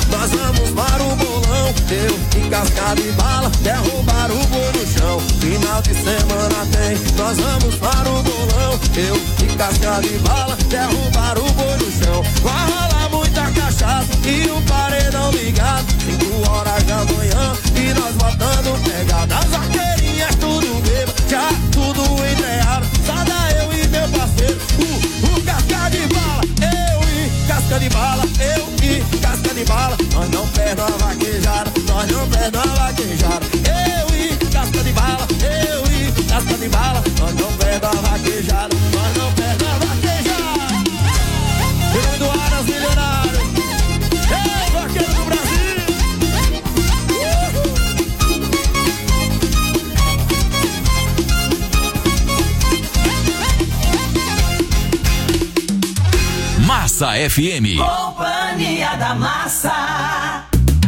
nós vamos para o bolão. Eu em casca de bala, derrubar o boi no chão. Final de semana tem, nós vamos para o bolão. Eu em casca de bala, derrubar o boi no chão. Vai rolar muita cachaça e o paredão ligado. 5 horas da manhã e nós botando pegada. As arqueirinhas tudo bebo, já tudo enterrado. Sada eu e meu parceiro, o casca de bala. Eu e casca de bala, eu e casca de bala. Nós não perdemos a vaquejada, nós não perdemos a vaquejada. Eu e casca de bala, eu e casca de bala. Nós não perdemos a vaquejada, nós não perdemos a vaquejada. Em nome do Aras Milionário, ei, vaqueiro do Brasil. Massa FM. Companhia da Massa.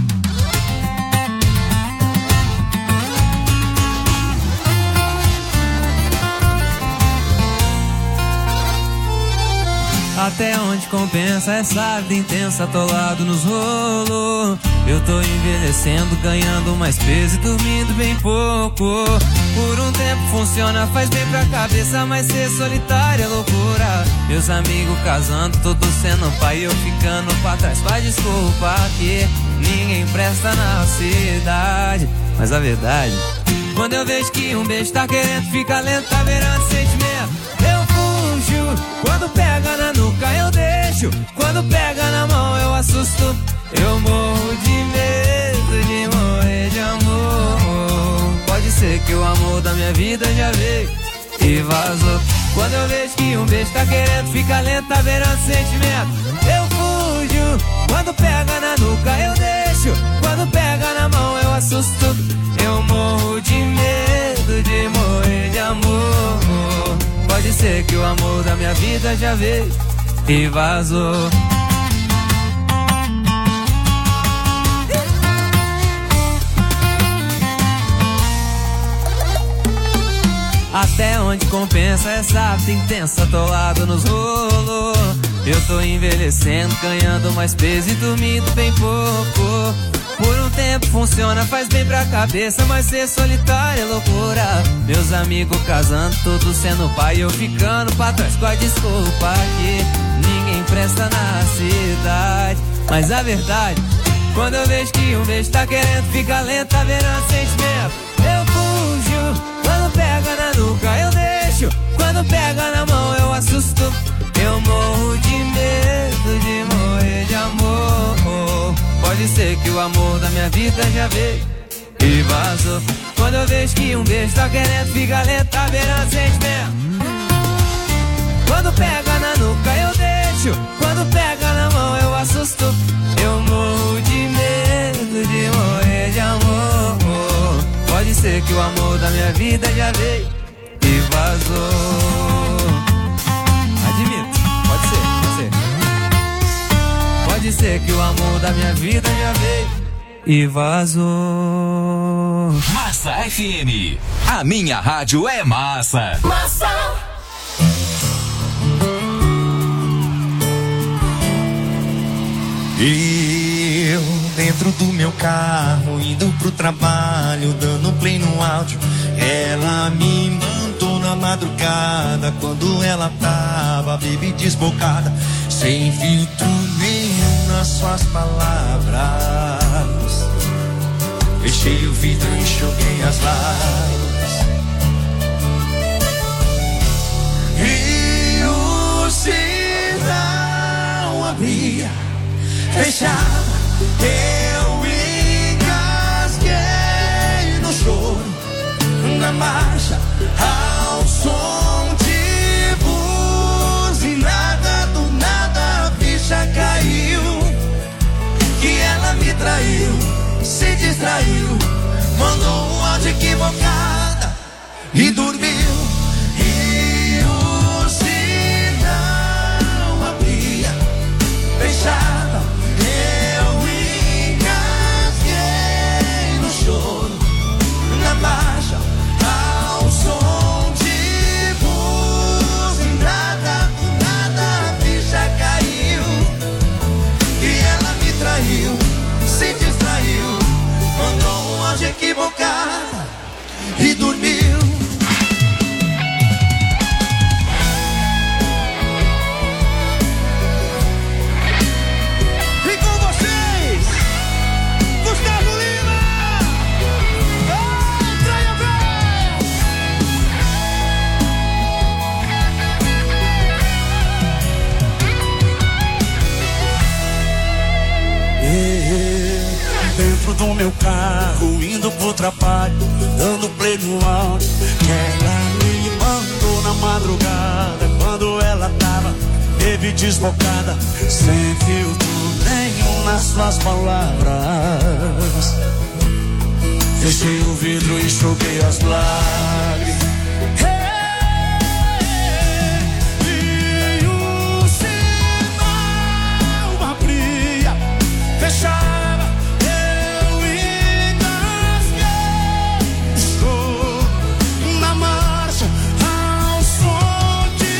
Até onde compensa essa vida intensa, atolado nos rolos. Eu tô envelhecendo, ganhando mais peso e dormindo bem pouco. Por um tempo funciona, faz bem pra cabeça, mas ser solitário é loucura. Meus amigos casando, todos sendo pai, eu ficando pra trás. Faz desculpa que ninguém presta na cidade. Mas a verdade, quando eu vejo que um beijo tá querendo ficar lento, tá virando sentimento, eu fujo. Quando pega na nuca eu deixo, quando pega na mão eu assusto. Eu morro de medo de morrer de amor. Pode ser que o amor da minha vida já veio e vazou. Quando eu vejo que um beijo tá querendo ficar lento, tá virando sentimento, eu fujo. Quando pega na nuca eu deixo, quando pega na mão eu assusto. Eu morro de medo de morrer de amor. Pode ser que o amor da minha vida já veio e vazou. Até onde compensa essa vida intensa, atolado nos rolos. Eu tô envelhecendo, ganhando mais peso e dormindo bem pouco. Por um tempo funciona, faz bem pra cabeça, mas ser solitário é loucura. Meus amigos casando, todos sendo pai, eu ficando pra trás com a desculpa que ninguém presta na cidade. Mas a verdade, quando eu vejo que um beijo tá querendo ficar lento, tá virando sentimento, eu fujo. Quando pega na nuca eu deixo, quando pega na mão eu assusto. Eu morro de medo de morrer de amor. Pode ser que o amor da minha vida já veio e vazou. Quando eu vejo que um beijo tá querendo ficar lento, tá virando sentimento. Quando pega na nuca eu deixo, quando pega na mão eu assusto. Eu morro de medo de morrer de amor. Pode ser que o amor da minha vida já veio e vazou. Admito, pode ser. Pode ser que o amor da minha vida já veio e vazou. Massa FM, a minha rádio é massa. Massa. Eu dentro do meu carro, indo pro trabalho, dando play no áudio. Ela me mandou na madrugada, quando ela tava baby desbocada, sem filtro nenhum nas suas palavras. Fechei o vidro e enxuguei as lágrimas. E o sinal abria, fechava. Eu engasguei no choro, na marcha, ao som de buzinada. Do nada a ficha caiu, que ela me traiu, se distraiu, mandou um áudio equivocada e dormiu. E o sinal abria, fechava. Na marcha, ao som de buzinada. Do nada a ficha caiu, e ela me traiu, dentro do meu carro, indo pro trabalho, dando play no áudio. Ela me mandou na madrugada, quando ela tava baby desbocada, sem filtro nenhum nas suas palavras. Fechei o vidro e enxuguei as lágrimas. E o sinal abria, fechava, eu engasguei. Estou na marcha ao som de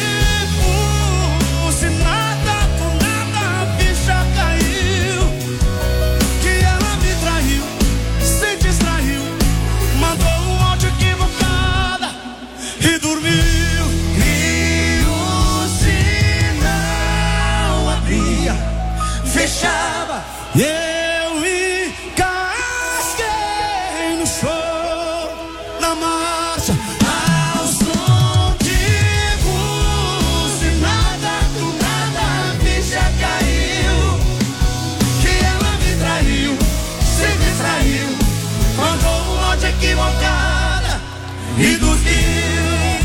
nada, com nada a ficha caiu. Que ela me traiu, se distraiu, mandou um áudio equivocada e dormiu. E o sinal abria, fechava, e eu engasguei no choro, na marcha ao som de nada, do nada a ficha caiu. Que ela me traiu, se distraiu, mandou um áudio equivocada e dormiu.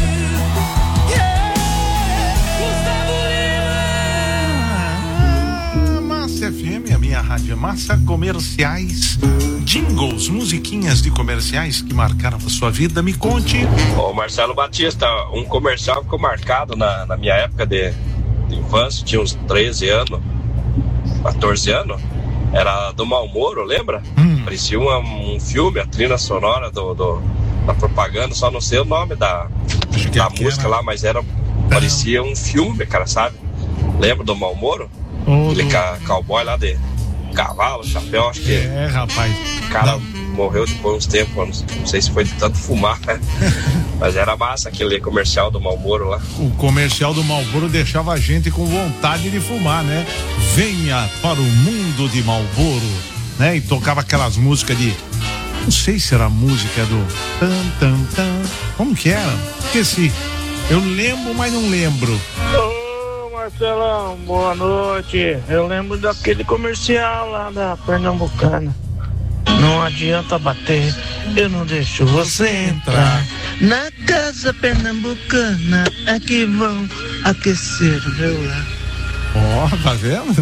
Massa FM, a minha rádio é Massa. Comerciais, jingles, musiquinhas de comerciais que marcaram a sua vida. Me conte. Ô Marcelo Batista, um comercial ficou marcado na minha época de infância, tinha uns 13 anos, 14 anos, era do Malboro, lembra? Parecia um filme, a trilha sonora da propaganda, só não sei o nome da música lá, mas parecia um filme, cara, sabe? Lembra do Malboro? Aquele cowboy lá de cavalo, chapéu, acho que... É, rapaz. O cara morreu depois de uns tempos, não sei se foi de tanto fumar, né? Mas era massa aquele comercial do Malboro lá. O comercial do Malboro deixava a gente com vontade de fumar, né? Venha para o mundo de Malboro, né? E tocava aquelas músicas de... Não sei se era a música do... Tan, tan, tan. Como que era? Esqueci. Eu lembro, mas não lembro. Marcelão, boa noite. Eu lembro daquele comercial lá da Pernambucana. Não adianta bater, eu não deixo você entrar. Na casa pernambucana é que vão aquecer o meu lar. Ó, tá vendo?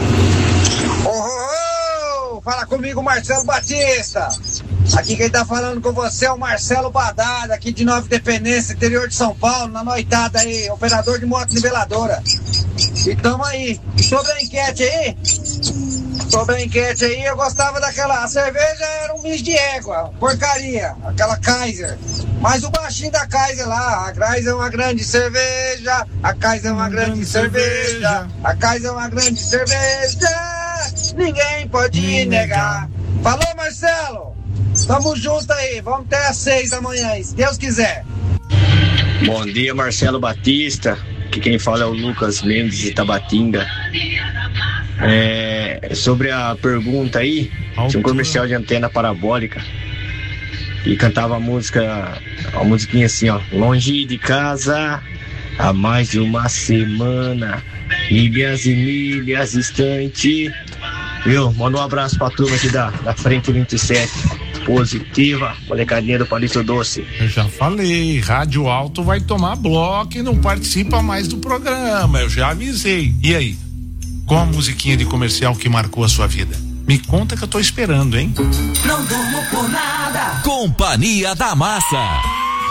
Fala comigo, Marcelo Batista. Aqui quem tá falando com você é o Marcelo Badada, aqui de Nova Independência, interior de São Paulo, na noitada aí, operador de moto niveladora. E tamo aí. Sobre a enquete aí, eu gostava daquela... A cerveja era um misto de égua, porcaria, aquela Kaiser. Mas o baixinho da Kaiser lá, a Kaiser é uma grande cerveja, a Kaiser é uma grande cerveja, a Kaiser é uma grande cerveja, ninguém pode negar. Falou, Marcelo? Tamo junto aí, vamos até às 6 da manhã, se Deus quiser. Bom dia, Marcelo Batista. Aqui quem fala é o Lucas Mendes de Tabatinga. Sobre a pergunta aí, tinha um comercial de antena parabólica e cantava uma musiquinha assim, ó: longe de casa há mais de uma semana, milhas e milhas distante. Viu? Manda um abraço pra turma aqui da Frente 27 Positiva, molecadinha do Palito Doce. Eu já falei, Rádio Alto vai tomar bloco e não participa mais do programa, eu já avisei. E aí? Qual a musiquinha de comercial que marcou a sua vida? Me conta que eu tô esperando, hein? Não durmo por nada. Companhia da Massa.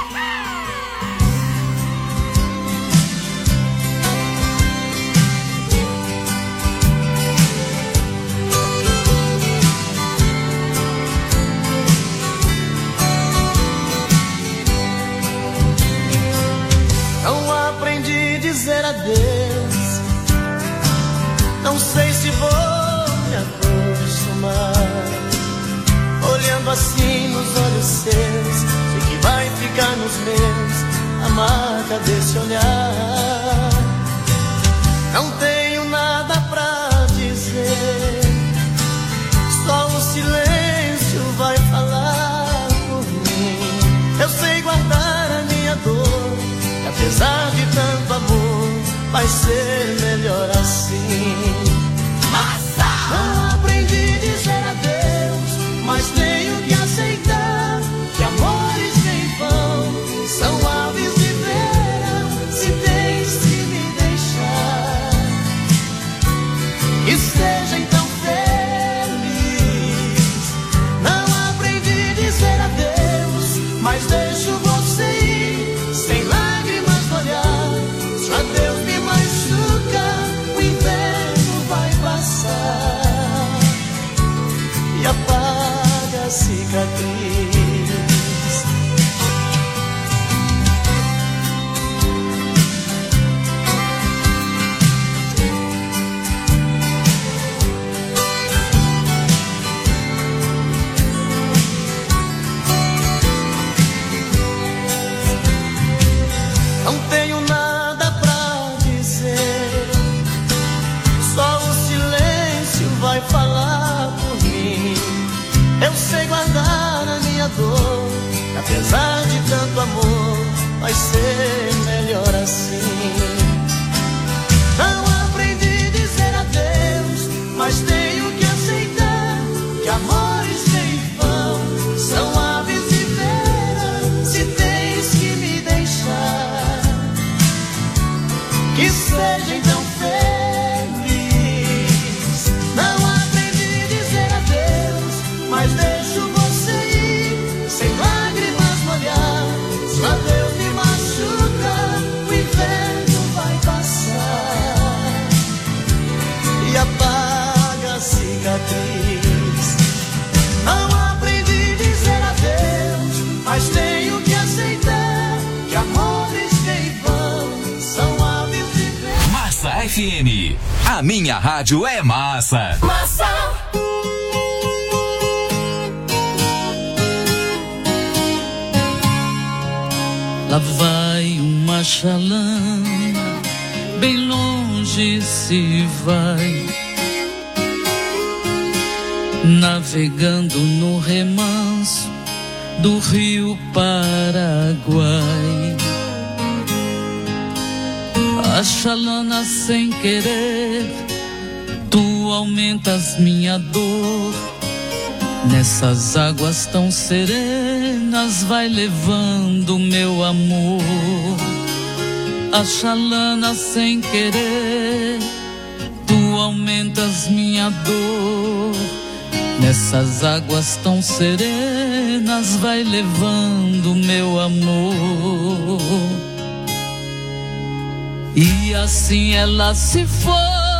Não aprendi a dizer adeus. Não sei se vou me acostumar. Olhando assim nos olhos seus, sei que vai ficar nos meus a marca desse olhar. Não tenho nada pra dizer, só o silêncio vai falar por mim. Eu sei guardar a minha dor, e apesar de tanto amor, vai ser melhor assim. Massa! Não aprendi a dizer adeus, apaga a cicatriz. Não tenho nada pra dizer, só o silêncio vai falar por mim. Eu sei guardar a minha dor, apesar de tanto amor, vai ser melhor assim. Não aprendi a dizer adeus, mas tenho que aceitar que amores sem vão são aves de vera. Se tens que me deixar, que seja então feliz. Não aprendi a dizer adeus, mas deixo você ir, sem lágrimas molhar. Se o adeus me machuca, o inverno vai passar e apaga a cicatriz. Não aprendi a dizer adeus, mas tenho que aceitar que amores que vão são aves de vera. Massa FM, a minha rádio é massa. Massa. Lá vai uma chalana, bem longe se vai, navegando no remanso do rio Paraguai. A chalana sem querer, tu aumentas minha dor. Nessas águas tão serenas vai levando meu amor. A chalana sem querer, tu aumentas minha dor. Nessas águas tão serenas vai levando meu amor. E assim ela se foi,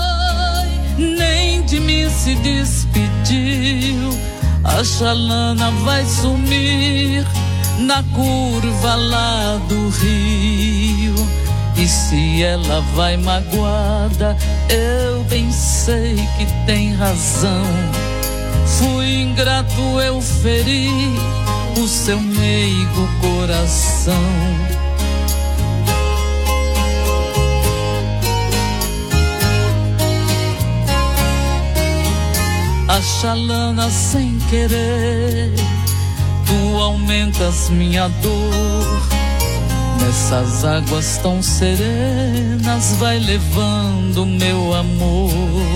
nem de mim se despediu. A chalana vai sumir na curva lá do rio. E se ela vai magoada, eu bem sei que tem razão. Fui ingrato, eu feri o seu meigo coração. A chalana sem querer, tu aumentas minha dor. Nessas águas tão serenas vai levando meu amor.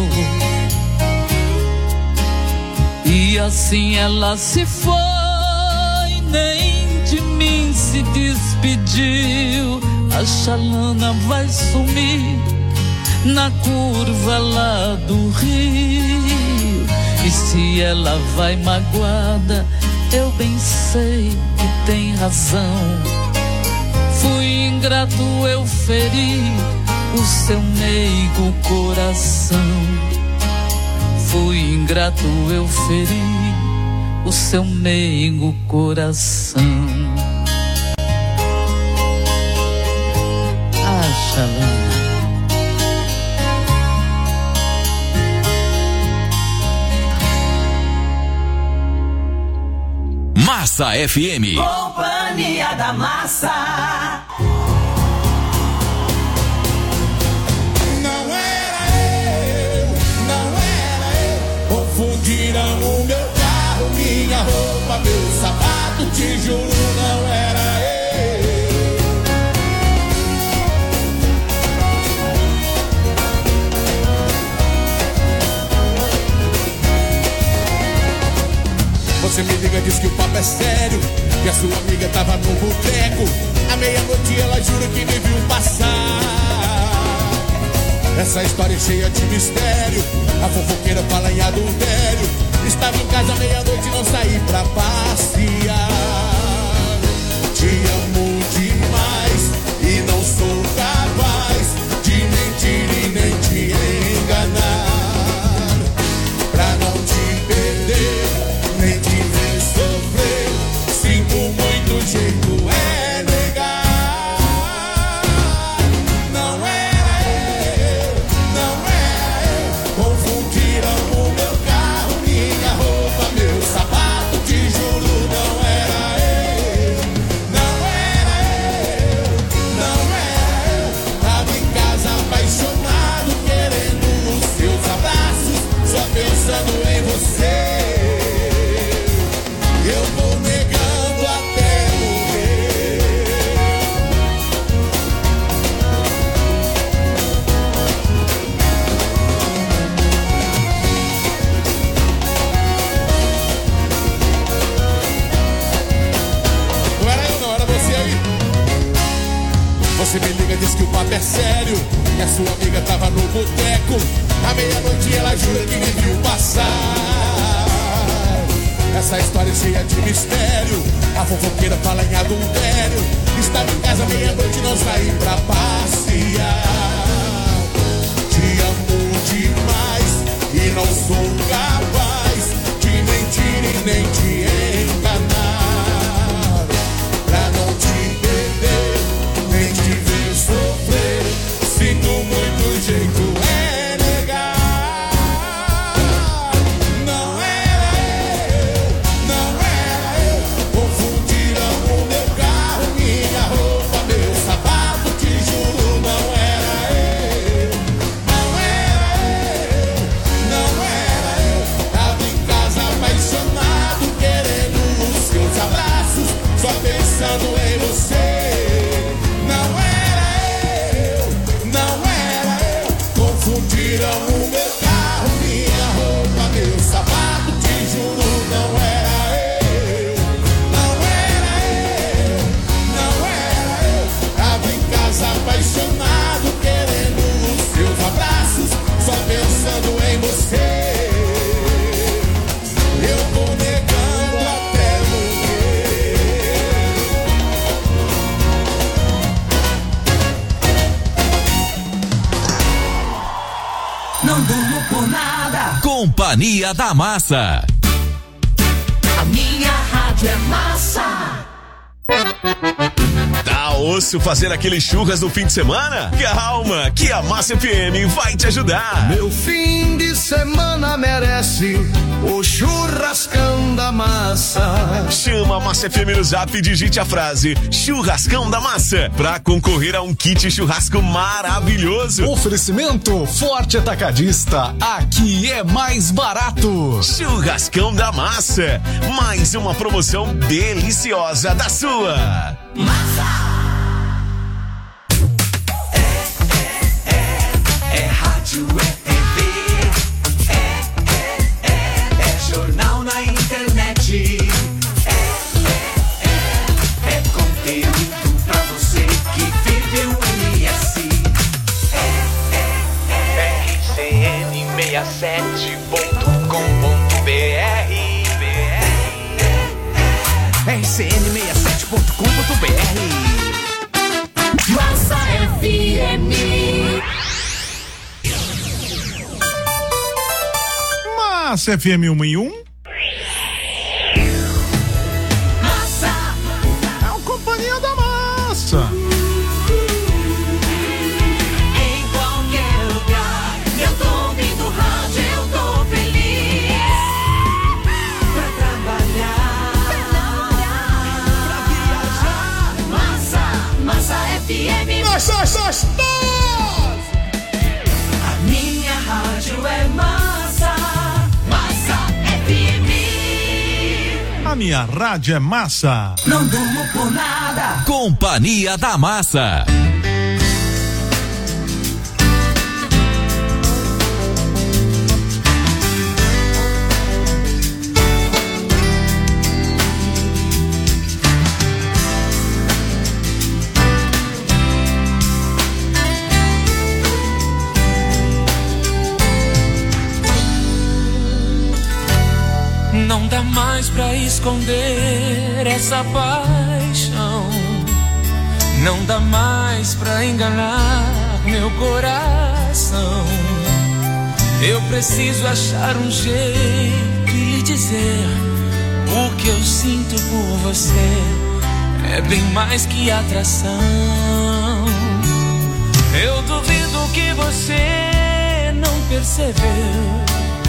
E assim ela se foi, nem de mim se despediu. A chalana vai sumir na curva lá do rio. E se ela vai magoada, eu bem sei que tem razão. Fui ingrato, eu feri o seu meigo coração. Fui ingrato, eu feri o seu meigo coração. Ah, chalana. Massa FM. Companhia da Massa. Não era eu. Confundiram o meu carro, minha roupa, meu sapato. Te juro, não era eu. Você me liga, diz que o papo é sério, que a sua amiga tava no boteco. À meia-noite ela jura que me viu passar. Essa história é cheia de mistério. A fofoqueira fala em adultério. Estava em casa à meia-noite e não saí pra passear. Te amo demais e não sou capaz de mentir e nem te enganar. Pra não te perder, diz que o papo é sério, que a sua amiga tava no boteco. À meia-noite ela jura que me viu passar. Essa história é cheia de mistério. A fofoqueira fala em adultério. Estava em casa meia-noite e não saí pra passear. Te amo demais e não sou capaz de mentir e nem te enganar. Pra não te perder, nem te ver sofrer. Sinto muito, jeito é negar. Não era eu. Confundiram o meu carro, minha roupa, meu sapato. Te juro, não era eu. Não era eu. Tava em casa apaixonado, querendo os seus abraços, só pensando em você. Não era eu. Confundiram o meu carro, minha roupa, meu sapato. Te juro, não era eu. Não era eu. Tava em casa apaixonado, querendo os seus abraços, só pensando em você. Eu tô negando até Não durmo por nada. Companhia da Massa. A minha rádio é massa. Tá osso fazer aquele churras no fim de semana? Calma, que a Massa FM vai te ajudar. Meu fim de semana merece o churrascão da massa. Chama a Massa FM no Zap e digite a frase Churrascão da Massa pra concorrer a um kit churrasco maravilhoso. Oferecimento Forte Atacadista, aqui é mais barato. Churrascão da Massa, mais uma promoção deliciosa da sua. Massa. É rádio, é TV, é jornal na internet, é conteúdo pra você que vive o MS. RCN67.com.br RCN67.com.br Massa FM. Massa FM 1 em 1. Massa. É o Companhia da Massa. Em qualquer lugar, eu tô ouvindo rádio, eu tô feliz. Pra trabalhar, pra viajar. Massa FM. Nós. A minha rádio é massa. Massa FM. A minha rádio é massa. Não durmo por nada. Companhia da Massa. Não dá mais pra esconder essa paixão. Não dá mais pra enganar meu coração. Eu preciso achar um jeito de lhe dizer o que eu sinto por você. É bem mais que atração. Eu duvido que você não percebeu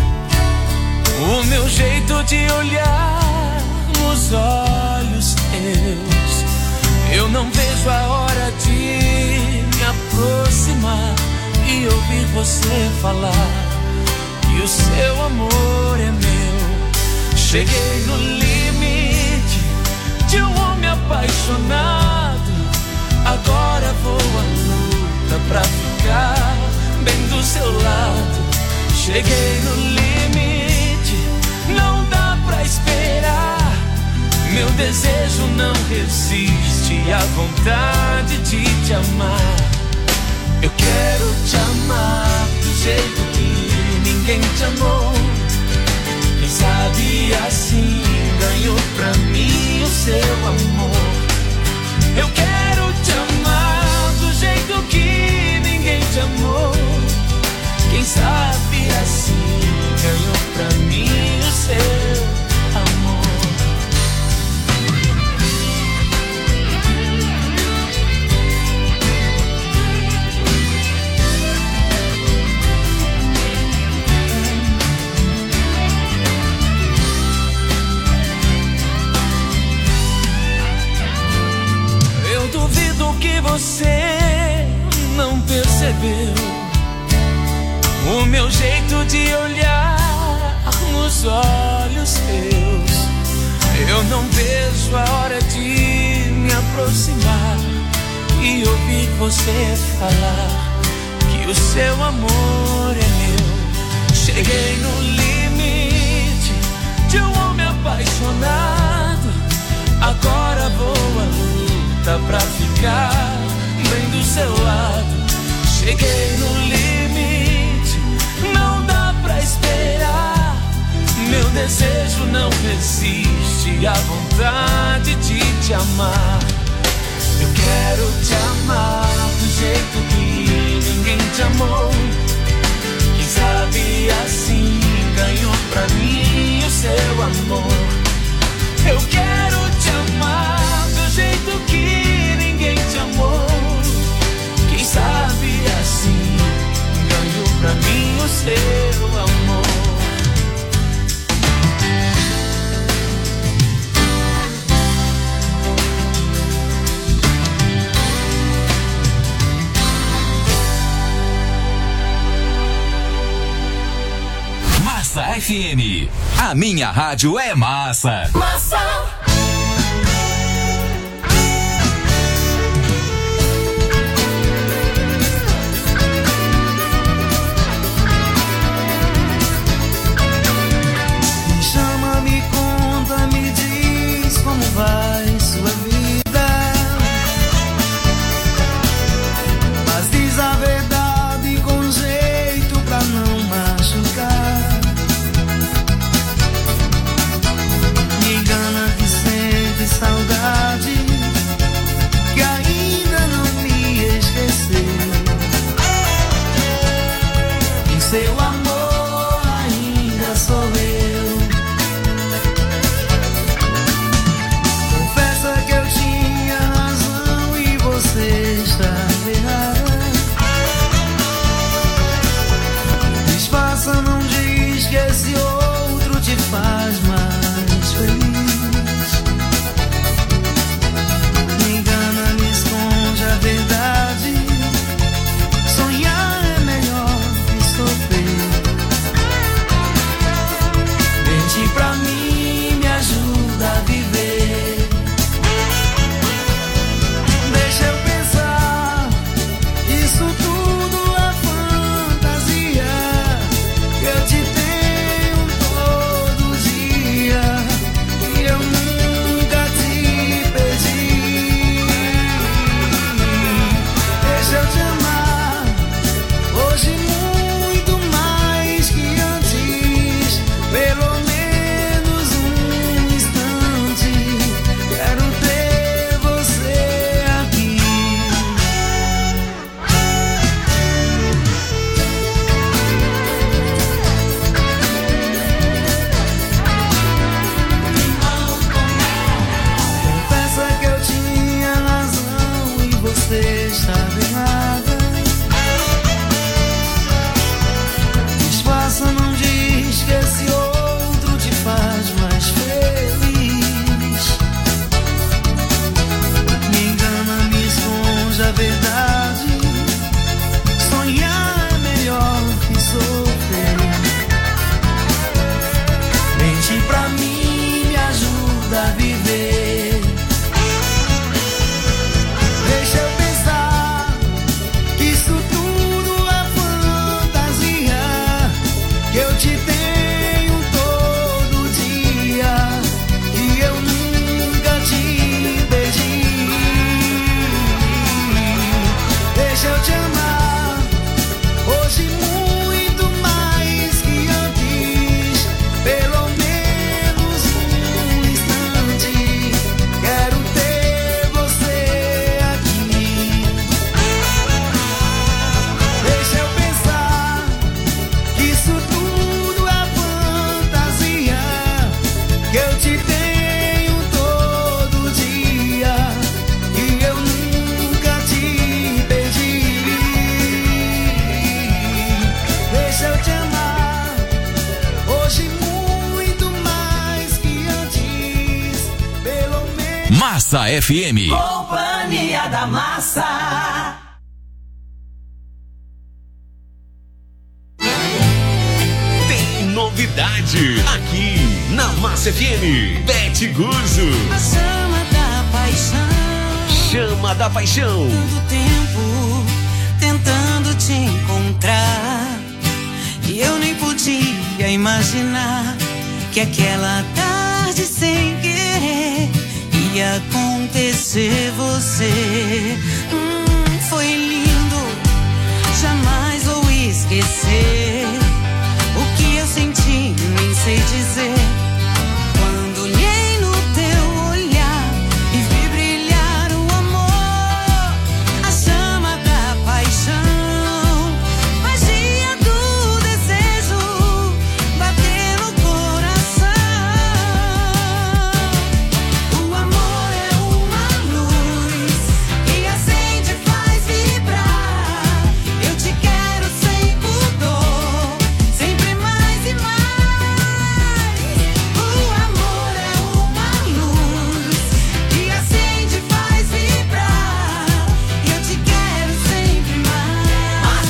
o meu jeito de olhar nos olhos teus. Eu não vejo a hora de me aproximar e ouvir você falar que o seu amor é meu. Cheguei no limite de um homem apaixonado. Agora vou à luta pra ficar bem do seu lado. Cheguei no limite, não dá pra esperar. Meu desejo não resiste à vontade de te amar. Eu quero te amar do jeito que ninguém te amou. Quem sabe assim ganho pra mim o seu amor. Eu quero te amar do jeito que ninguém te amou. Quem sabe assim ganho pra mim o seu amor. Eu duvido que você não percebeu o meu jeito de olhar nos olhos teus. Eu não vejo a hora de me aproximar e ouvir você falar que o seu amor é meu. Cheguei no limite de um homem apaixonado. Agora vou à luta pra ficar bem do seu lado. Cheguei no limite, não dá pra esperar. Meu desejo não resiste à vontade de te amar. Eu quero te amar do jeito que ninguém te amou. Quem sabe assim ganho pra mim o seu amor. Eu quero te amar do jeito que ninguém te amou. Quem sabe assim ganho pra mim o seu amor. Massa FM, a minha rádio é massa. Massa. Vai sua vida, mas diz a verdade com jeito pra não machucar. Me engana que Massa FM. Companhia da Massa. Tem novidade aqui na Massa FM. Bete Guzzo. A chama da paixão. Chama da paixão. Tanto tempo tentando te encontrar e eu nem podia imaginar que aquela tarde sem querer ia acontecer você. Foi lindo, jamais vou esquecer o que eu senti, nem sei dizer. Quando olhei no teu olhar e vi brilhar o amor, a chama da paixão, magia do desejo, bater no coração. O amor é uma luz que acende e faz vibrar. Eu te quero sem pudor, sempre mais e mais. O amor é uma luz que acende e faz vibrar. Eu te quero sempre mais.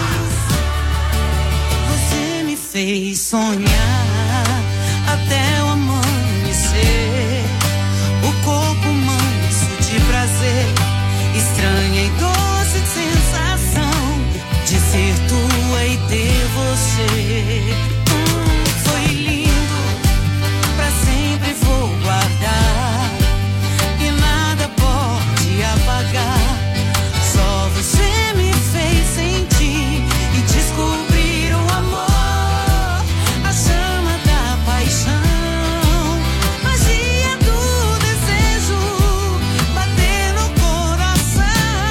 Você me fez sonhar até o amanhecer. O corpo manso de prazer, estranha e doce sensação de ser tua e ter você. Foi lindo, pra sempre vou guardar e nada pode apagar. Só você me fez sentir e descobrir o amor, a chama da paixão, magia do desejo, bater no coração.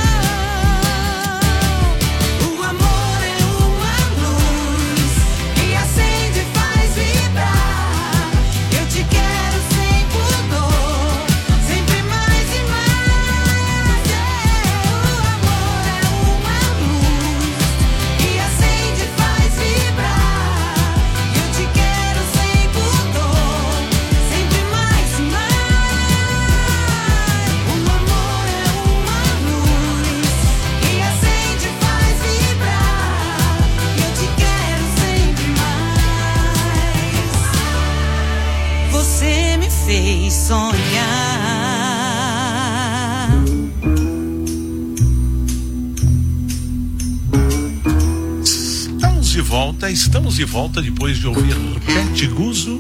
O amor é uma luz que acende e faz vibrar. Eu te quero sem pudor, sempre mais e mais. O amor é uma luz que acende e faz vibrar. Eu te quero sem pudor, sempre mais e mais. O amor é uma luz que acende e faz vibrar. Eu te quero sempre mais. Você me fez sonhar. Estamos de volta depois de ouvir Bete Guzzo.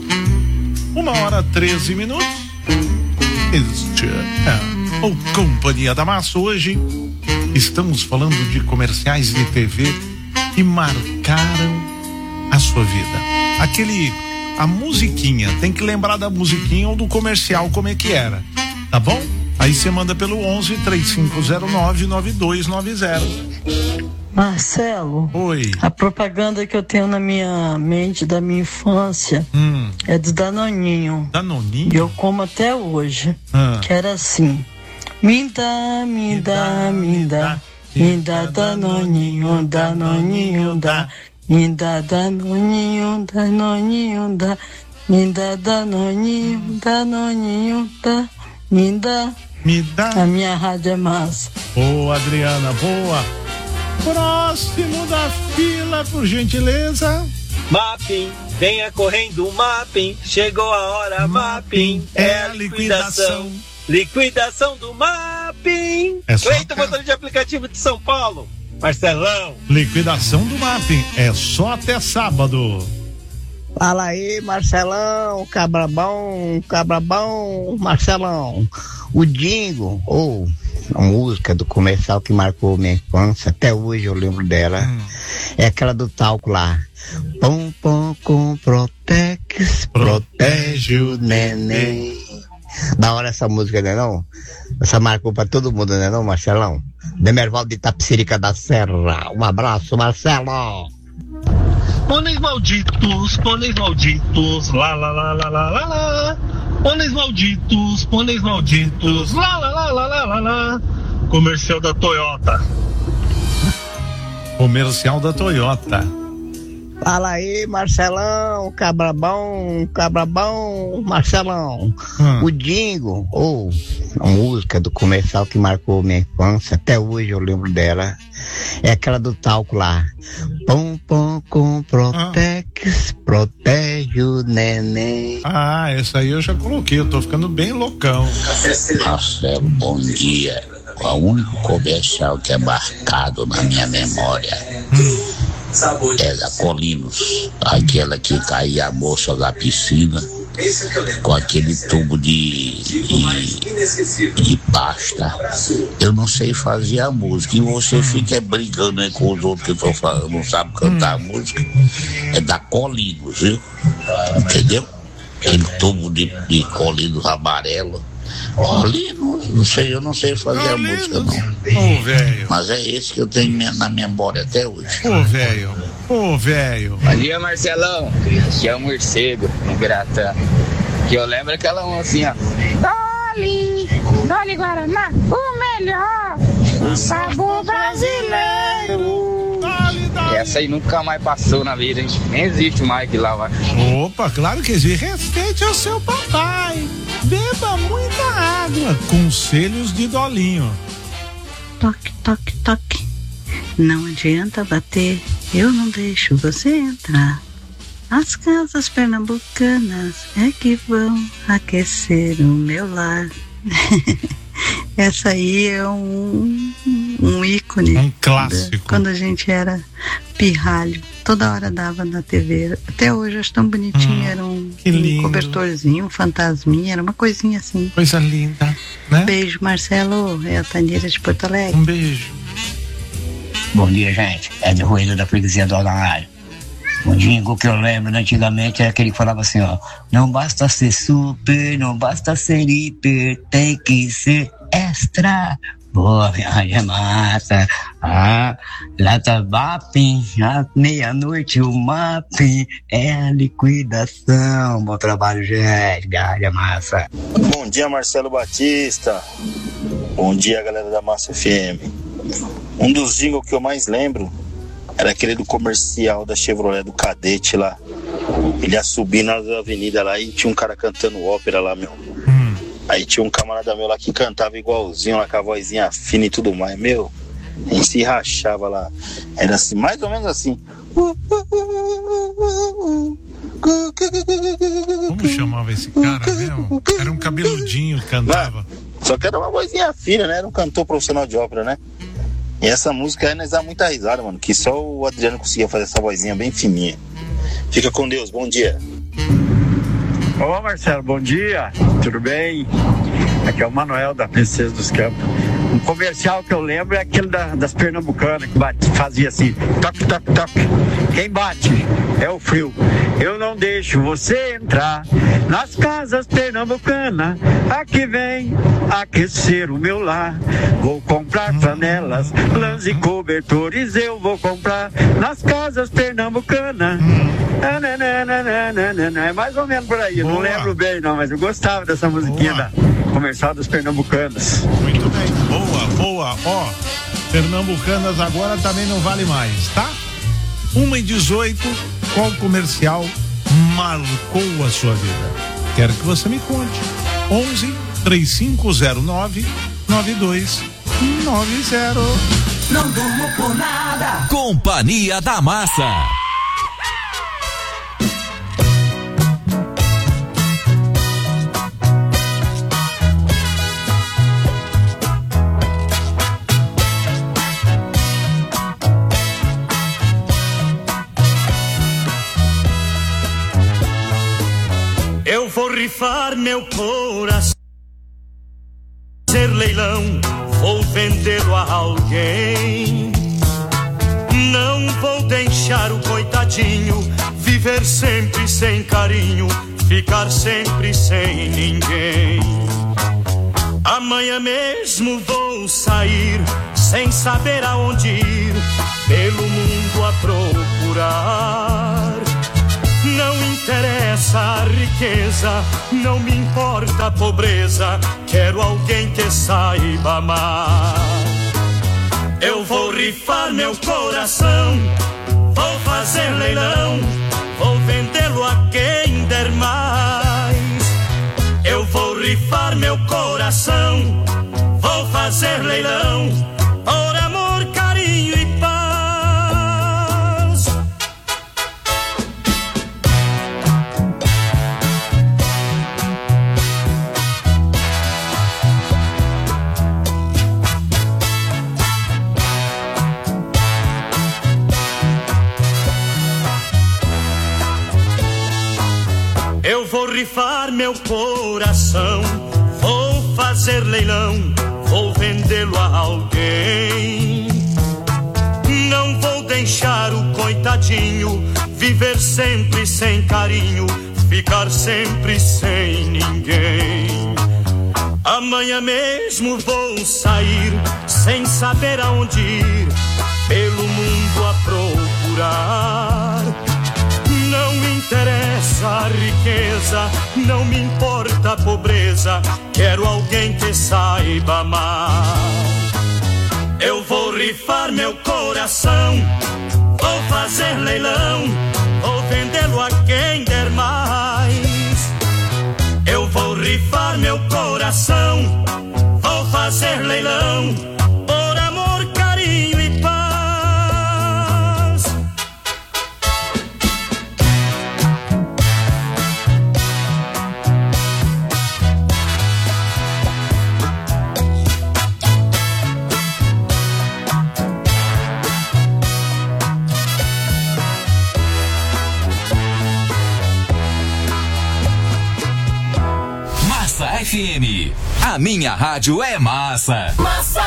1h13. Este é o Companhia da Massa. Hoje estamos falando de comerciais de TV que marcaram a sua vida. A musiquinha, tem que lembrar da musiquinha ou do comercial, como é que era, tá bom? Aí você manda pelo 11-3509-9290. Marcelo, oi. A propaganda que eu tenho na minha mente da minha infância é do Danoninho. Danoninho? E eu como até hoje. Que era assim: me dá, me dá, me dá, me dá Danoninho, Danoninho, dá. Me dá Danoninho, Danoninho, dá. Me dá Danoninho, Danoninho, dá. Me dá. Me dá. A minha rádio é massa. Boa, Adriana, boa. Próximo da fila, por gentileza. Mapping, venha correndo, Mapping. Chegou a hora, Mapping. É a liquidação. Liquidação do Mapping. Cleiton, motorista de aplicativo de São Paulo. Marcelão. Liquidação do Mapping. É só até sábado. Fala aí, Marcelão. Cabra bom, Marcelão. O Dingo, a música do comercial que marcou minha infância, até hoje eu lembro dela, é aquela do talco lá. Pom pom com Protex, protege o neném. Da hora essa música, né não? Essa marcou pra todo mundo, né não, Marcelão? Demerval de Itapecerica da Serra. Um abraço, Marcelo. Pôneis malditos, lá lá lá lá lá lá lá. Pôneis malditos, lá lá lá lá lá lá lá. Comercial da Toyota. Comercial da Toyota. Fala aí, Marcelão, cabra bom, Marcelão. O Dingo, a música do comercial que marcou minha infância, até hoje eu lembro dela, é aquela do talco lá. Pom, pom, com Protex, protege o neném. Essa aí eu já coloquei, eu tô ficando bem loucão. Marcelo, bom dia. O único comercial que é marcado na minha memória é da Colinos, aquela que caía a moça da piscina com aquele tubo de pasta. Eu não sei fazer a música e você fica brigando aí com os outros que estão falando, não sabe cantar a música. É da Colinos, viu? Entendeu? Aquele tubo de Colinos amarelo. Colinos, não sei, eu não sei fazer a música não. Mas é esse que eu tenho na minha memória até hoje. Velho. Bom dia, Marcelão. Que é um morcego, um Biratã. Que eu lembro aquela assim, ó. Dolly Guaraná, o melhor, o sabor brasileiro. Essa aí nunca mais passou na vida, hein? Nem existe mais que lá, vai. Opa, claro que existe. Respeite ao seu papai. Beba muita água. Conselhos de Dolinho. Toque, toque, toque. Não adianta bater, eu não deixo você entrar. As casas pernambucanas é que vão aquecer o meu lar. Essa aí é um ícone. Um clássico. Quando a gente era pirralho, toda hora dava na TV. Até hoje acho tão bonitinho. Era um cobertorzinho, um fantasminha, era uma coisinha assim. Coisa linda, né? Beijo, Marcelo. É a Tanira de Porto Alegre. Um beijo. Bom dia, gente. É de Ruído da Freguesia do Aldanário. O Dingo que eu lembro antigamente é aquele que falava assim, ó. Não basta ser super, não basta ser hiper, tem que ser extra. Boa viagem, massa. Lata Mapping, à meia-noite o Mapping é a liquidação. Bom trabalho, gente. Viagem, massa. Bom dia, Marcelo Batista. Bom dia, galera da Massa FM. Um dos jingles que eu mais lembro era aquele do comercial da Chevrolet do Cadete lá. Ele ia subir nas avenidas lá e tinha um cara cantando ópera lá, meu. Aí tinha um camarada meu lá que cantava igualzinho lá, com a vozinha fina e tudo mais, meu. A gente se rachava lá. Era assim, mais ou menos assim. Como chamava esse cara mesmo? Era um cabeludinho que cantava. Só que era uma vozinha fina, né? Era um cantor profissional de ópera, né? E essa música aí nós dá muita risada, mano. Que só o Adriano conseguia fazer essa vozinha bem fininha. Fica com Deus, bom dia. Ô Marcelo, bom dia, tudo bem? Aqui é o Manuel da Princesa dos Campos. Um comercial que eu lembro é aquele das pernambucanas que fazia assim, toque, toque, toque. Quem bate é o frio. Eu não deixo você entrar nas casas pernambucanas. Aqui vem aquecer o meu lar. Vou comprar flanelas, lãs e cobertores. Eu vou comprar nas casas pernambucanas. É mais ou menos por aí. Eu não lembro bem não, mas eu gostava dessa musiquinha da comercial das pernambucanas. Muito bem, boa. Ó, Pernambucanas agora também não vale mais, tá? 1h18, qual comercial marcou a sua vida? Quero que você me conte. 11 3509 9290. Não durmo por nada. Companhia da Massa. Eu vou rifar meu coração, ser leilão, vou vendê-lo a alguém. Não vou deixar o coitadinho viver sempre sem carinho, ficar sempre sem ninguém. Amanhã mesmo vou sair, sem saber aonde ir, pelo mundo a procurar. Não interessa a riqueza, não me importa a pobreza, quero alguém que saiba amar. Eu vou rifar meu coração, vou fazer fazer leilão, vou vendê-lo a quem der mais. Eu vou rifar meu coração, vou fazer leilão, por amor, carinho e paz. Eu vou rifar meu coração, vou fazer leilão, vou vendê-lo a alguém. Não vou deixar o coitadinho viver sempre sem carinho, ficar sempre sem ninguém. Amanhã mesmo vou sair, sem saber aonde ir, pelo mundo a procurar. Não me interessa a riqueza, não me importa a pobreza, quero alguém que saiba amar. Eu vou rifar meu coração, vou fazer leilão, vou vendê-lo a quem der mais. Eu vou rifar meu coração, vou fazer leilão, por amor, carinho e paz. FM, a minha rádio é massa. Massa.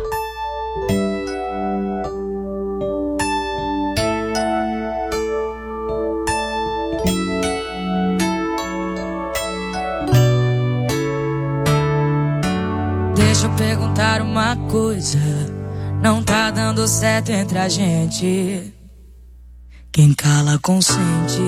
Deixa eu perguntar uma coisa, não tá dando certo entre a gente. Quem cala consente.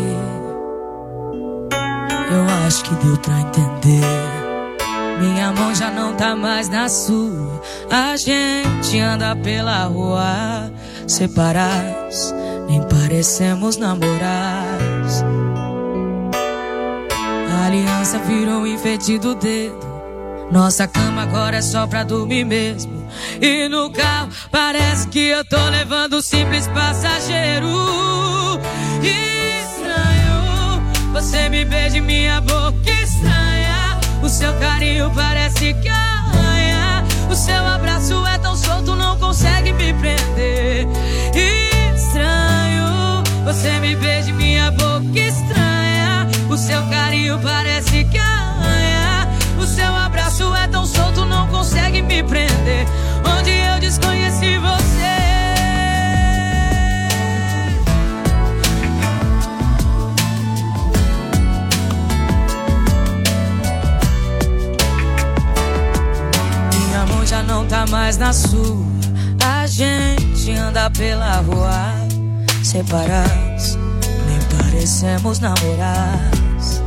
Eu acho que deu pra entender. Minha mão já não tá mais na sua. A gente anda pela rua separados, nem parecemos namorados. A aliança virou um enfeite do dedo. Nossa cama agora é só pra dormir mesmo. E no carro parece que eu tô levando um simples passageiro. Estranho, você me beija em minha boca estranha. O seu carinho parece que arranha. O seu abraço é tão solto, não consegue me prender. Estranho, você me beija em minha boca estranha. O seu carinho parece que arranha. O seu abraço é tão solto, não consegue me prender. Onde eu desconheci você. Minha mão já não tá mais na sua. A gente anda pela rua separados, nem parecemos namorados.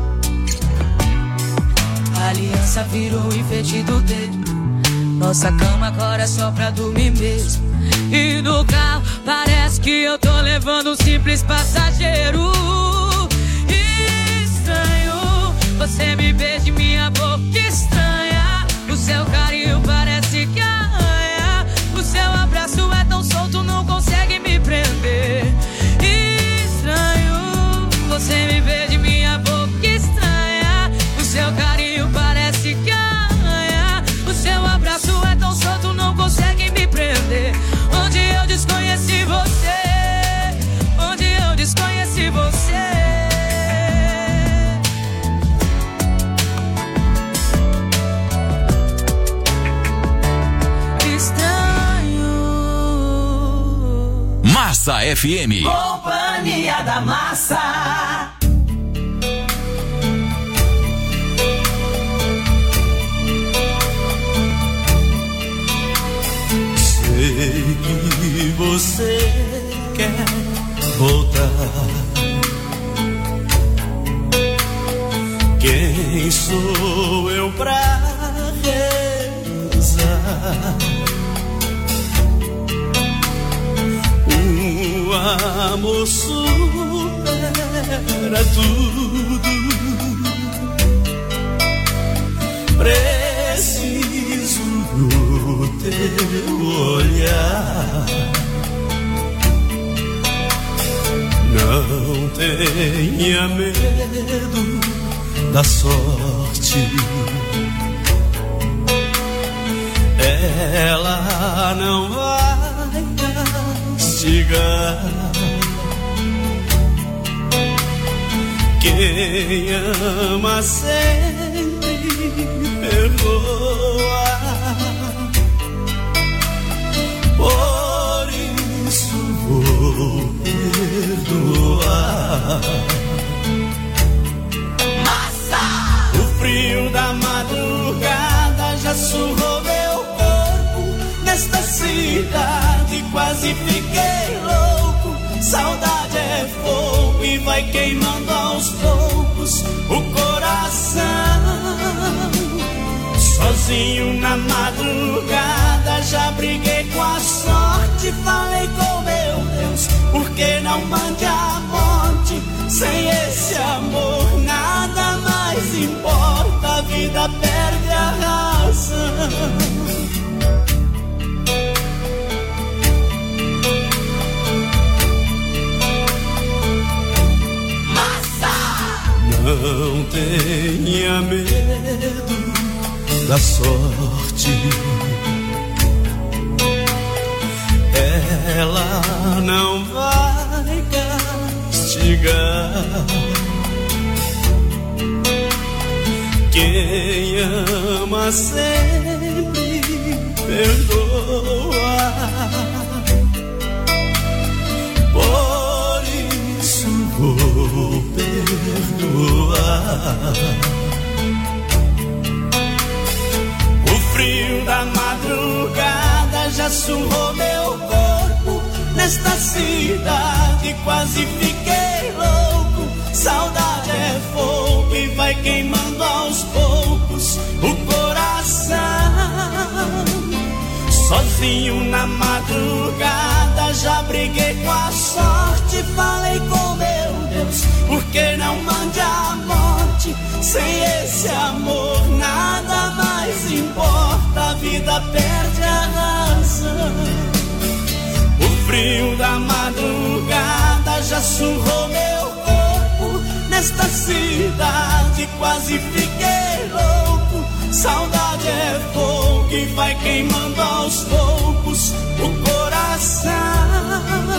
A aliança virou enfeite do dedo. Nossa cama agora é só pra dormir mesmo. E no carro parece que eu tô levando um simples passageiro. Estranho, você me beija em minha boca estranha. O seu carinho parece que arranha. O seu abraço é tão solto, não consegue me prender. Estranho, você me beija em minha boca estranha. O seu carinho parece que arranha. O seu abraço é tão solto, não consegue me prender. Onde eu desconheci você. Onde eu desconheci você. Massa FM. Companhia da Massa. Sei que você quer voltar. Quem sou eu pra rezar? amor supera tudo. Preciso do teu olhar. Não tenha medo da sorte. Ela não vai castigar quem ama sempre perdoa. Por isso vou perdoar. Massa! O frio da madrugada já surrou meu corpo. Nesta cidade quase fiquei louco. Saudade é fogo e vai queimando aos poucos o coração. Sozinho na madrugada já briguei com a sorte. Falei com meu Deus, por que não mande a morte? Sem esse amor nada mais importa. A vida perde a razão. Não tenha medo da sorte. Ela não vai castigar quem ama sempre perdoa. Por isso vou perdoar. O frio da madrugada já surrou meu corpo. Nesta cidade quase fiquei louco. Saudade é fogo e vai queimando aos poucos o coração. Sozinho na madrugada já briguei com a sorte. Falei com meu Deus, por que não mande a morte? Sem esse amor nada mais importa. A vida perde a razão. O frio da madrugada já surrou meu corpo. Nesta cidade quase fiquei louco. Saudade é fogo e vai queimando aos poucos o coração.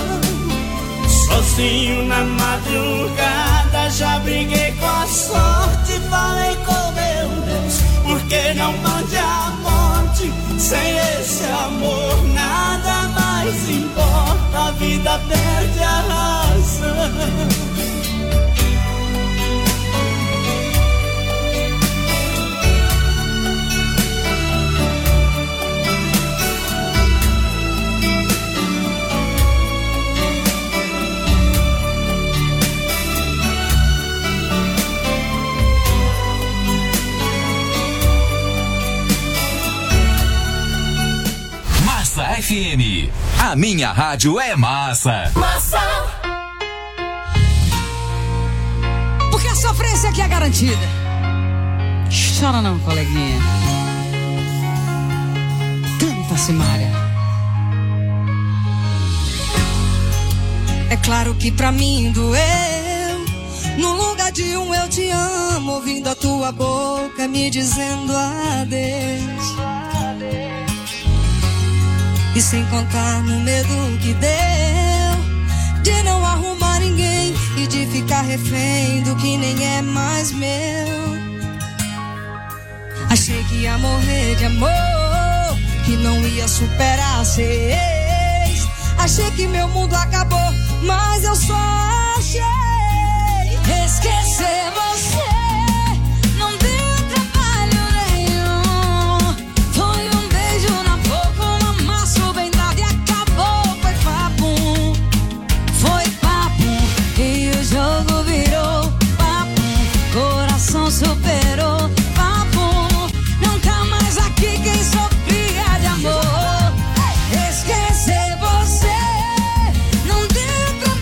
Sozinho na madrugada já briguei com a sorte. Falei com meu Deus, por que não mande a morte? Sem esse amor nada mais importa. A vida perde a razão. Massa FM, a minha rádio é massa. Massa. Porque a sofrência aqui é garantida. Chora não, coleguinha. Canta, Simária. É claro que pra mim doeu. No lugar de um eu te amo, ouvindo a tua boca me dizendo adeus. E sem contar no medo que deu de não arrumar ninguém e de ficar refém do que nem é mais meu. Achei que ia morrer de amor, que não ia superar ser ex. Achei que meu mundo acabou, mas eu só achei esquecer você. Não deu trabalho nenhum. Foi um beijo na boca, um amasso bem dado e acabou. Foi papum, foi papum. E o jogo virou papum. Coração superou papum. Nunca mais aqui quem sofria de amor. Esquecer você. Não deu trabalho.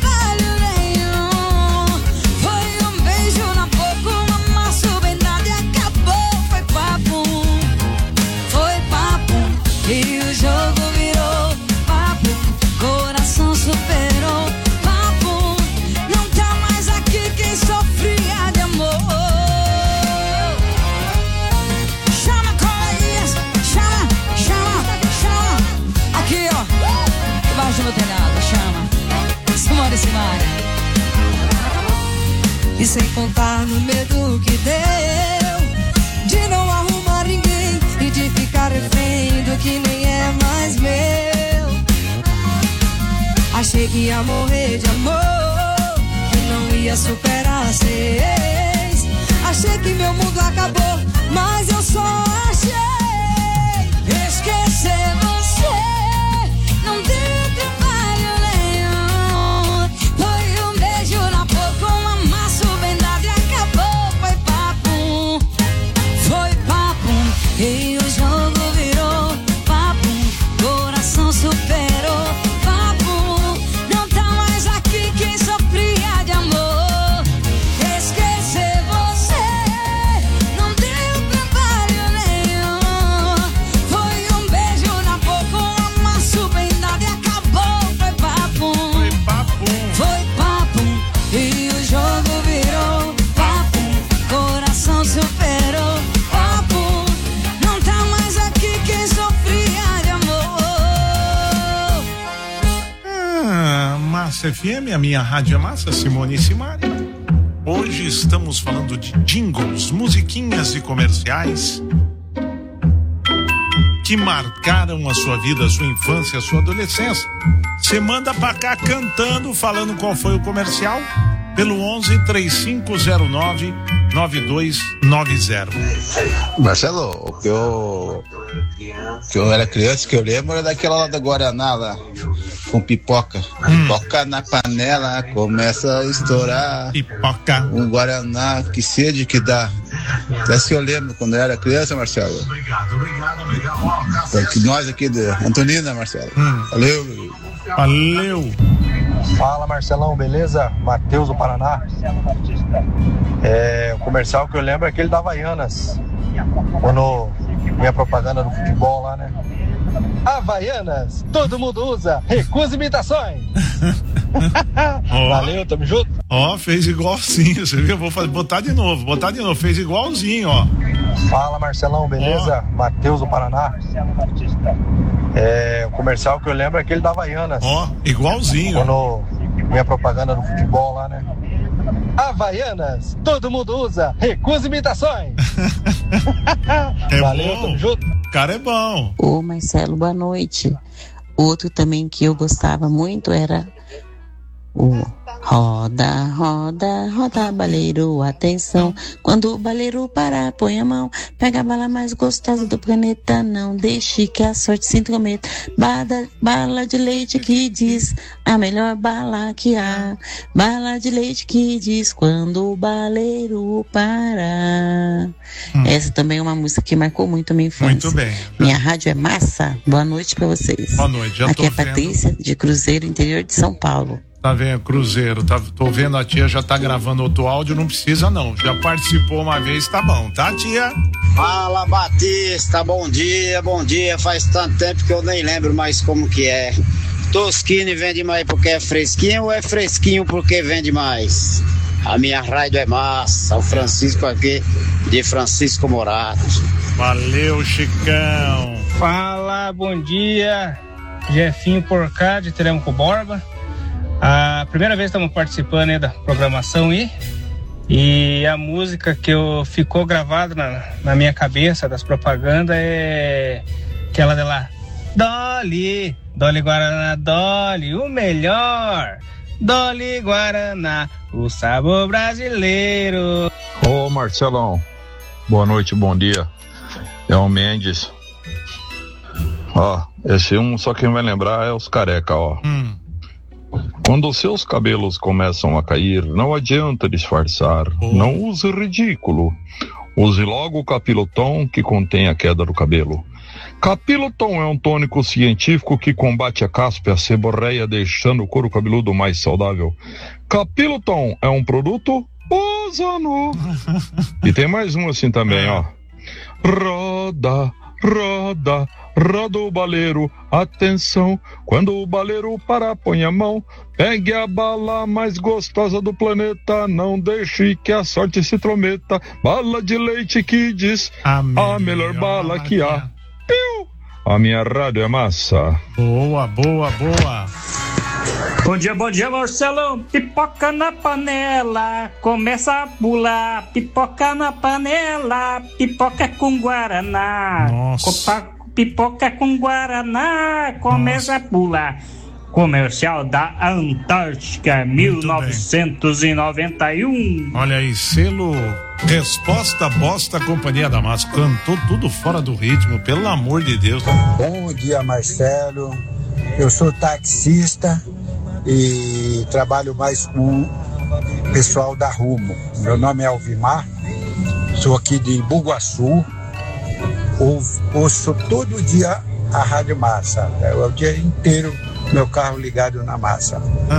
sem contar no medo que deu de não arrumar ninguém e de ficar refém do que nem é mais meu. Achei que ia morrer de amor, que não ia superar ser ex. Achei que meu mundo acabou, mas eu só achei esquecer você. Não deu trabalho nenhum. Foi um beijo na boca, um amasso bem dado e acabou. Foi papum, foi papum. E o jogo virou papum. Coração superou papum. Não tá mais aqui quem sofria de amor. Esquecer você não deu trabalho nenhum. Foi um beijo na boca, um amasso bem dado e acabou. Foi papum, foi papum, foi papum. E o jogo virou papum. Coração superou papum. Não tá mais aqui quem sofria de amor. Massa FM, a minha rádio é massa, Simone e Simari. Hoje estamos falando de jingles, musiquinhas e comerciais que marcaram a sua vida, a sua infância, a sua adolescência. Você manda pra cá cantando, falando qual foi o comercial, pelo 11-3509-9290. Marcelo, o que eu era criança, que eu lembro era daquela lá da Guaraná lá, com pipoca. Pipoca na panela, começa a estourar. Pipoca. Um Guaraná, que sede que dá. Essa eu lembro quando eu era criança, Marcelo. Porque nós aqui de Antonina, Marcelo. Valeu. Valeu. Fala, Marcelão, beleza? Matheus do Paraná. O comercial que eu lembro é aquele da Havaianas, quando vinha propaganda do futebol lá, né? Havaianas, todo mundo usa, recusa imitações. Valeu, tamo junto. Fez igualzinho, você viu? Vou botar de novo, fez igualzinho, ó. Fala, Marcelão, beleza? Matheus do Paraná. O comercial que eu lembro é aquele da Havaianas. Igualzinho. Quando vinha propaganda do futebol lá, né? Havaianas, todo mundo usa, recusa imitações. Valeu, bom. tamo junto. O cara é bom. Ô Marcelo, boa noite. Outro também que eu gostava muito era o roda, roda, roda, baleiro, atenção. Quando o baleiro parar, põe a mão. Pega a bala mais gostosa do planeta, não deixe que a sorte se intrometa. Bala de leite que diz a melhor bala que há. Bala de leite que diz quando o baleiro parar. Essa também é uma música que marcou muito a minha infância. Muito bem. Minha rádio é massa. Boa noite pra vocês. Boa noite. Já Aqui é a Patrícia, de Cruzeiro, interior de São Paulo. Tá vendo, Cruzeiro, tô vendo a tia já tá gravando outro áudio, não precisa não, já participou uma vez, tá bom, tá, tia? Fala, Batista, bom dia, faz tanto tempo que eu nem lembro mais como que é. Tosquini vende mais porque é fresquinho ou é fresquinho porque vende mais? A minha rádio é massa, o Francisco aqui, de Francisco Morato. Valeu, Chicão. Fala, bom dia, Jefinho por cá, de Teremuco Borba. A primeira vez que estamos participando aí da programação e a música que ficou gravada na minha cabeça das propagandas é aquela de lá, Dolly Guaraná, Dolly, o melhor, Dolly Guaraná, o sabor brasileiro. Ô Marcelão, boa noite, bom dia, é o Mendes. Esse só quem vai lembrar é os careca, Quando os seus cabelos começam a cair, não adianta disfarçar, não use ridículo. Use logo o Capiloton, que contém a queda do cabelo. Capiloton é um tônico científico que combate a caspa e a seborreia, deixando o couro cabeludo mais saudável. Capiloton é um produto Ozano. E tem mais um assim também, Roda, roda, roda o baleiro, atenção, quando o baleiro parar, põe a mão, pegue a bala mais gostosa do planeta, não deixe que a sorte se intrometa, bala de leite que diz a melhor bala que há. Piu! A minha rádio é massa. Boa, boa, boa. Bom dia, Marcelão. Pipoca na panela, começa a pular. Pipoca na panela, pipoca com guaraná. Nossa. Pipoca com guaraná, começa a pular. Comercial da Antártica, 1991. Olha aí, selo Resposta Bosta Companhia da Massa. Cantou tudo fora do ritmo, pelo amor de Deus. Bom dia, Marcelo. Eu sou taxista e trabalho mais com o pessoal da Rumo. Meu nome é Alvimar, sou aqui de Bugaçu. Ouço todo dia a Rádio Massa. É o dia inteiro meu carro ligado na Massa.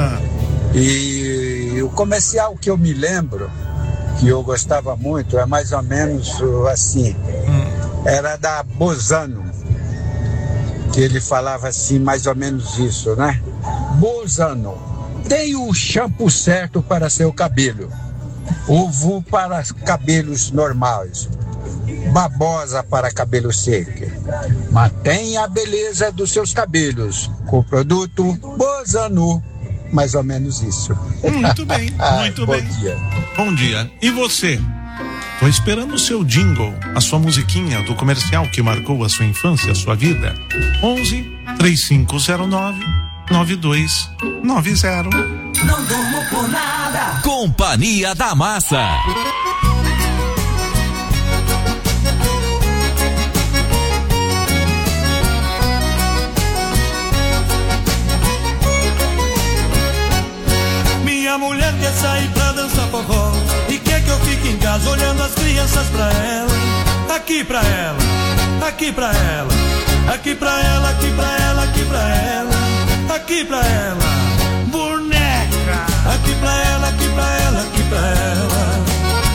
E o comercial que eu me lembro, que eu gostava muito, é mais ou menos assim. Era da Bozano, que ele falava assim, mais ou menos isso, né? Bozano, tem o shampoo certo para seu cabelo. Ovo para cabelos normais. Babosa para cabelo seco. Mantenha a beleza dos seus cabelos com o produto Bozano. Mais ou menos isso. Muito bem, muito bem. Bom dia. Bom dia. E você? Tô esperando o seu jingle, a sua musiquinha do comercial que marcou a sua infância, a sua vida. 11-3509-9290. Não durmo por nada. Companhia da Massa. Minha mulher quer sair pra dançar forró e quer que eu fique em casa olhando as crianças pra ela. Aqui pra ela, aqui pra ela, aqui pra ela, aqui pra ela, aqui pra ela, aqui pra ela, boneca. Aqui pra ela, aqui pra ela, aqui pra ela.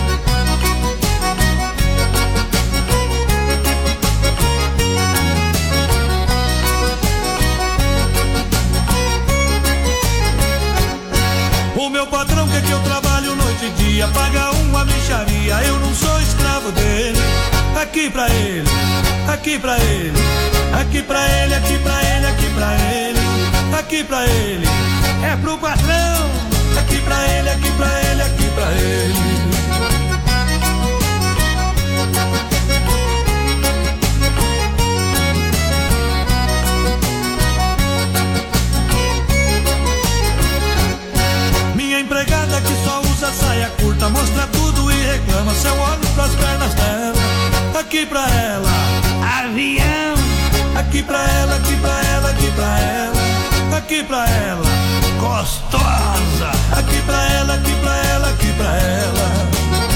O meu patrão quer que eu trabalho noite e dia, paga uma mixaria, eu não sou escravo dele. Aqui pra ele, aqui pra ele, aqui pra ele, aqui pra ele, aqui pra ele, aqui pra ele, é pro patrão. Aqui pra ele, aqui pra ele, aqui pra ele. Empregada que só usa saia curta, mostra tudo e reclama. Se eu olho pras pernas dela, aqui pra ela, avião. Aqui pra ela, aqui pra ela, aqui pra ela, aqui pra ela, gostosa. Aqui pra ela, aqui pra ela, aqui pra ela.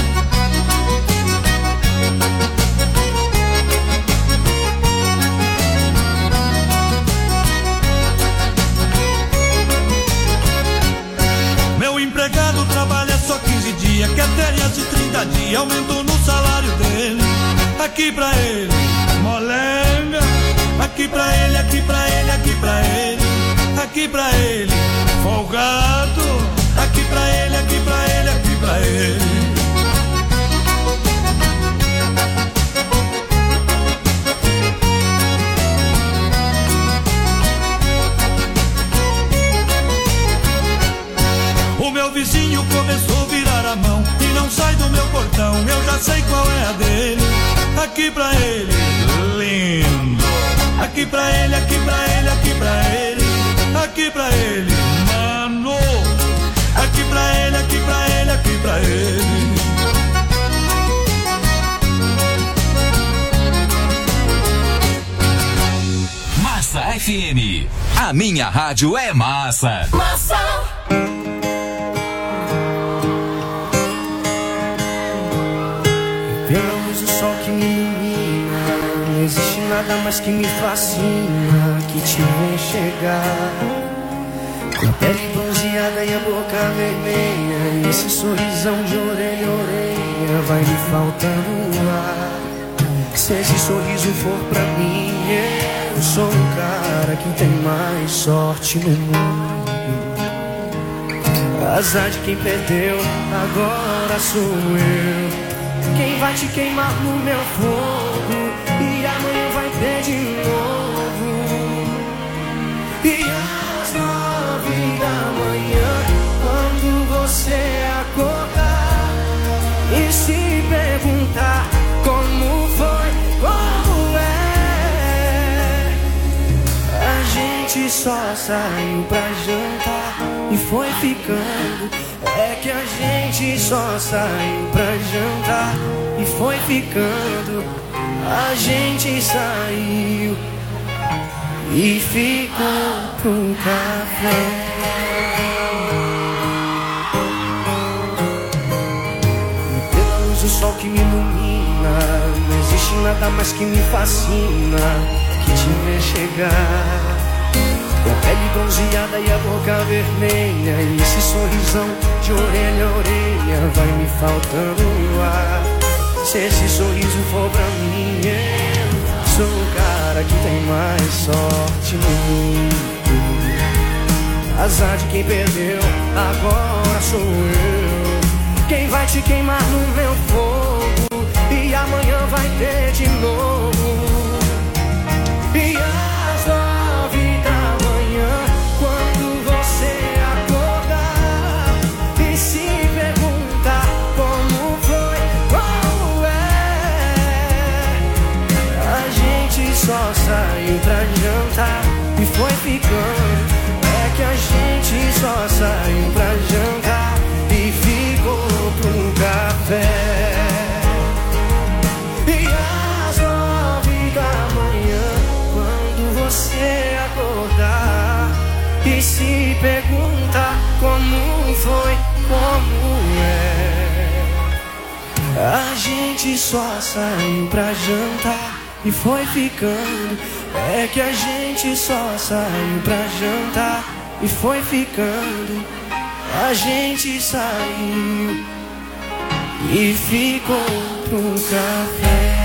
Meu empregado trabalha só 15 dias, quer férias de 30 dias, aumentou no salário dele. Aqui pra ele, molenga. Aqui pra ele, aqui pra ele, aqui pra ele, aqui pra ele, folgado. Aqui pra ele, aqui pra ele, aqui pra ele. O meu vizinho começou a virar a mão e não sai do meu portão, eu já sei qual é a dele. Aqui pra ele, lindo. Aqui pra ele, aqui pra ele, aqui pra ele, aqui pra ele, mano. Aqui pra ele, aqui pra ele, aqui pra ele. Massa FM, a minha rádio é massa. Massa. Pela luz do sol que me ilumina, não existe nada mais que me fascina que te ver chegar. Com a pele bronzeada e a boca vermelha, e esse sorrisão de orelha a orelha vai me faltando ar. Se esse sorriso for pra mim, eu sou o cara que tem mais sorte no mundo. Azar de quem perdeu, agora sou eu. Quem vai te queimar no meu fogo, e amanhã vai ter de novo. E as 9 da só saiu pra jantar e foi ficando. É que a gente só saiu pra jantar e foi ficando. A gente saiu e ficou pro café. Pela luz do sol que me ilumina, não existe nada mais que me fascina que te ver chegar. Com a pele bronzeada e a boca vermelha, e esse sorrisão de orelha a orelha vai me faltando no ar. Se esse sorriso for pra mim, eu sou o cara que tem mais sorte no mundo. Azar de quem perdeu, agora sou eu. Quem vai te queimar no meu fogo, e amanhã vai ter de novo. E às 9 da manhã, quando você acordar e se perguntar como foi, como é, a gente só saiu pra jantar e foi ficando. É que a gente só saiu pra jantar e ficou pro café. E às 9 da manhã, quando você acordar e se perguntar como foi, como é, a gente só saiu pra jantar e foi ficando. É que a gente só saiu pra jantar e foi ficando. A gente saiu e ficou pro café.